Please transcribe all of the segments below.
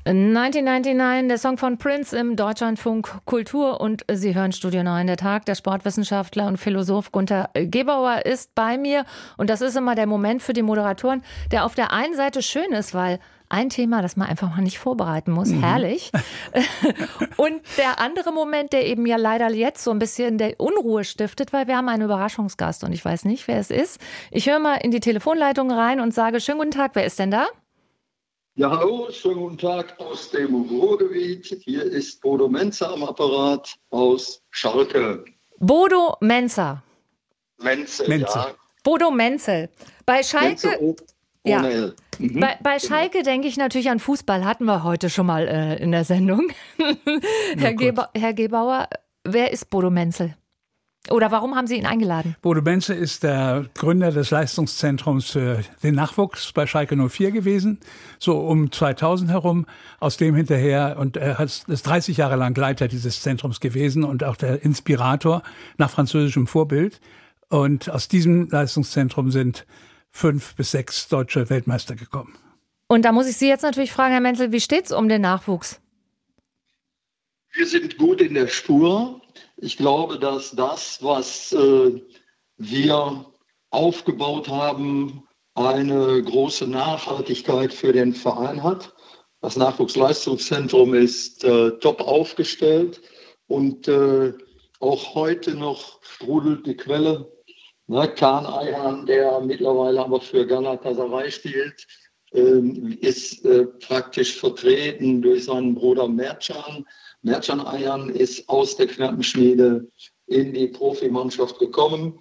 1999, der Song von Prince im Deutschlandfunk Kultur und Sie hören Studio 9. Der Tag. Der Sportwissenschaftler und Philosoph Gunter Gebauer ist bei mir und das ist immer der Moment für die Moderatoren, der auf der einen Seite schön ist, weil ein Thema, das man einfach mal nicht vorbereiten muss, herrlich. Und der andere Moment, der eben ja leider jetzt so ein bisschen der Unruhe stiftet, weil wir haben einen Überraschungsgast und ich weiß nicht, wer es ist. Ich höre mal in die Telefonleitung rein und sage, schönen guten Tag, wer ist denn da? Ja, hallo, schönen guten Tag aus dem Ruhrgebiet. Hier ist Bodo Menzer am Apparat aus Schalke. Bodo Menzer. Menzel, ja. Bodo Menzel. Bei Schalke, Menzel ja. Bei Genau. Schalke denke ich natürlich an Fußball, hatten wir heute schon mal in der Sendung. Herr Gebauer, wer ist Bodo Menzel? Oder warum haben Sie ihn eingeladen? Bodo Menzel ist der Gründer des Leistungszentrums für den Nachwuchs bei Schalke 04 gewesen, so um 2000 herum, aus dem hinterher, und er ist 30 Jahre lang Leiter dieses Zentrums gewesen und auch der Inspirator nach französischem Vorbild. Und aus diesem Leistungszentrum sind 5 bis 6 deutsche Weltmeister gekommen. Und da muss ich Sie jetzt natürlich fragen, Herr Menzel, wie steht's um den Nachwuchs? Wir sind gut in der Spur. Ich glaube, dass das, was wir aufgebaut haben, eine große Nachhaltigkeit für den Verein hat. Das Nachwuchsleistungszentrum ist top aufgestellt und auch heute noch sprudelt die Quelle. Kaan Ayhan, der mittlerweile aber für Galatasaray spielt, ist praktisch vertreten durch seinen Bruder Mercan. Mercan Ayhan ist aus der Knappenschmiede in die Profimannschaft gekommen.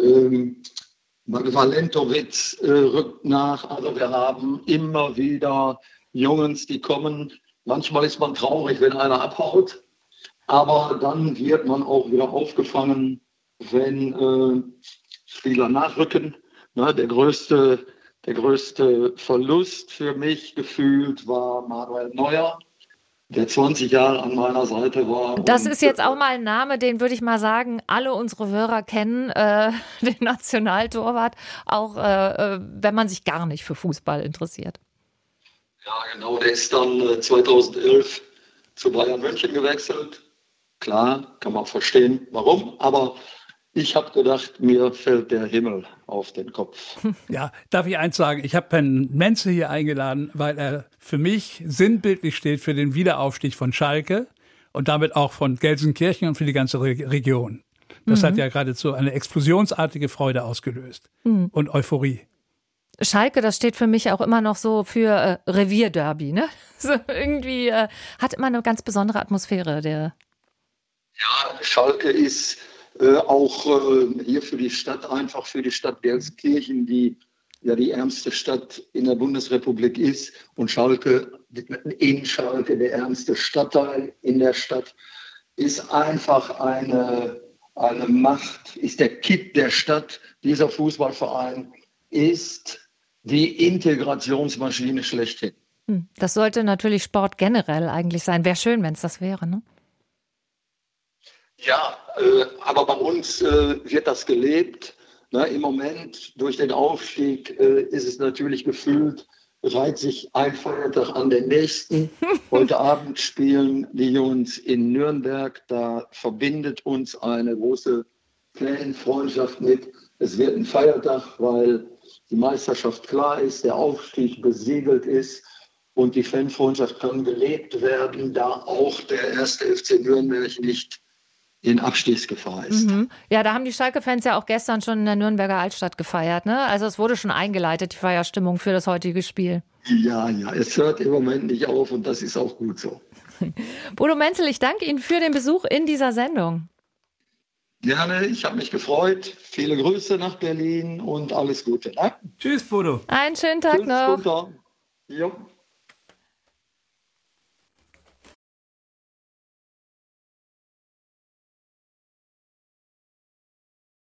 Valentovic rückt nach. Also wir haben immer wieder Jungs, die kommen. Manchmal ist man traurig, wenn einer abhaut. Aber dann wird man auch wieder aufgefangen, wenn Spieler nachrücken. Der größte Verlust für mich gefühlt war Manuel Neuer, der 20 Jahre an meiner Seite war. Das ist jetzt auch mal ein Name, den würde ich mal sagen, alle unsere Hörer kennen, den Nationaltorwart, auch wenn man sich gar nicht für Fußball interessiert. Ja, genau, der ist dann 2011 zu Bayern München gewechselt. Klar, kann man verstehen, warum, aber ich habe gedacht, mir fällt der Himmel auf den Kopf. Ja, darf ich eins sagen? Ich habe Herrn Menzel hier eingeladen, weil er für mich sinnbildlich steht für den Wiederaufstieg von Schalke und damit auch von Gelsenkirchen und für die ganze Region. Das hat ja geradezu eine explosionsartige Freude ausgelöst und Euphorie. Schalke, das steht für mich auch immer noch so für Revierderby, ne? So irgendwie hat immer eine ganz besondere Atmosphäre. Ja, Schalke ist auch hier für die Stadt, einfach für die Stadt Gelsenkirchen, die ja die ärmste Stadt in der Bundesrepublik ist. Und Schalke, in Schalke, der ärmste Stadtteil in der Stadt, ist einfach eine Macht, ist der Kitt der Stadt. Dieser Fußballverein ist die Integrationsmaschine schlechthin. Das sollte natürlich Sport generell eigentlich sein. Wäre schön, wenn es das wäre, ne? Ja, aber bei uns wird das gelebt. Im Moment durch den Aufstieg ist es natürlich gefühlt, reiht sich ein Feiertag an den nächsten. Heute Abend spielen die Jungs in Nürnberg. Da verbindet uns eine große Fanfreundschaft mit. Es wird ein Feiertag, weil die Meisterschaft klar ist, der Aufstieg besiegelt ist und die Fanfreundschaft kann gelebt werden, da auch der erste FC Nürnberg nicht in Abstiegsgefahr ist. Ja, da haben die Schalke-Fans ja auch gestern schon in der Nürnberger Altstadt gefeiert, ne? Also es wurde schon eingeleitet, die Feierstimmung für das heutige Spiel. Ja, es hört im Moment nicht auf und das ist auch gut so. Bodo Menzel, ich danke Ihnen für den Besuch in dieser Sendung. Gerne, ich habe mich gefreut. Viele Grüße nach Berlin und alles Gute. Ne? Tschüss, Bodo. Einen schönen Tag Tschüss, noch. Gunter. Jo.